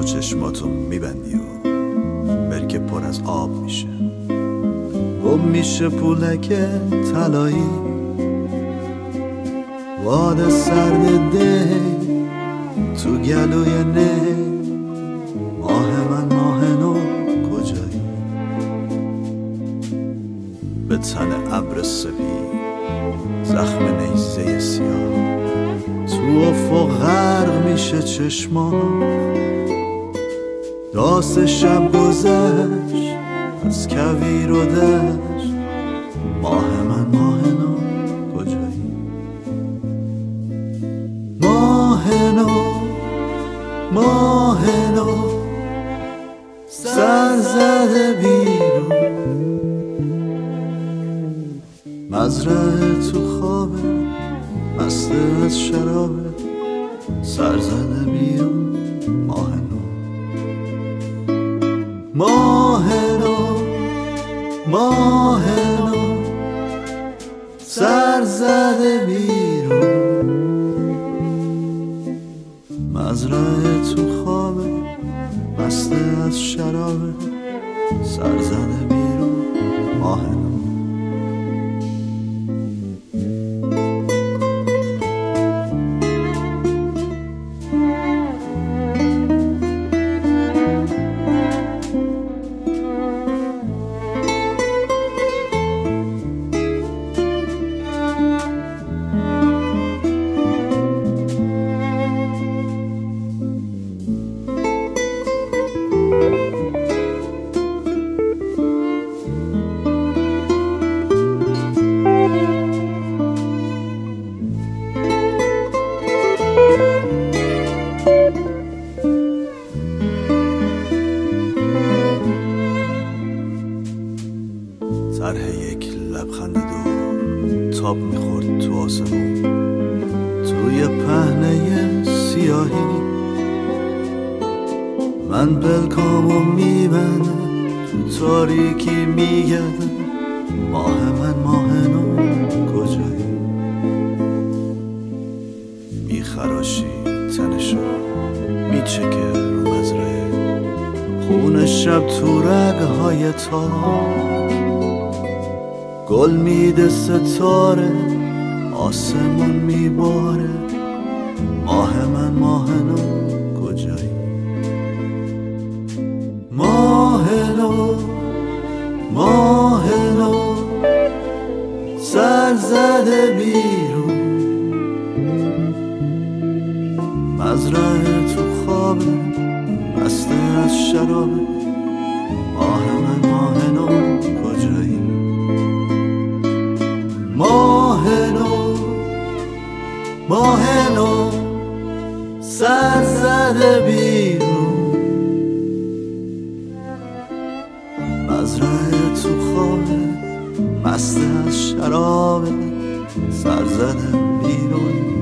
تو چشماتو میبندی و برکه پر از آب میشه، گم میشه پولک طلایی، باد سرد ده تو گلوی نه. ماه من ماه نو کجایی؟ به تن ابر سپید زخم نیزه سیاه، تو افق غرق میشه چشمام. داس شب گذشت از کویر و دشت، ماه من ماه نو کجایی؟ ماه نو ماه نو سر زده بیرون، مزرعه تو خوابه مسته از شرابه، سر زده بیرون. ماه نو ماه نو ماه نو سر زده بیرون، مزرعه تو خوابه مسته از شرابه، سر زده بیرون. ماه نو طرح یک لبخند دو تاب میخورد تو آسمون، توی پهنه سیاهی. من بلکامو میبندم تو تاریکی میگردم، ماه من ماه نو کجایی؟ میخراشی تنشو میچکه رو مزرعه، خون شب تو رگهای تار، گل میده ستاره آسمون میباره، ماه من ماه نو کجایی؟ ماه نو ماه نو سر زده بیرون، مزرعه تو خوابه مسته از شرابه، ماه من ماه نو کجایی؟ ماه نو ماه نو سر زده بیرون، مزرعه تو خوابه مسته از شرابه، سر زده بیرون.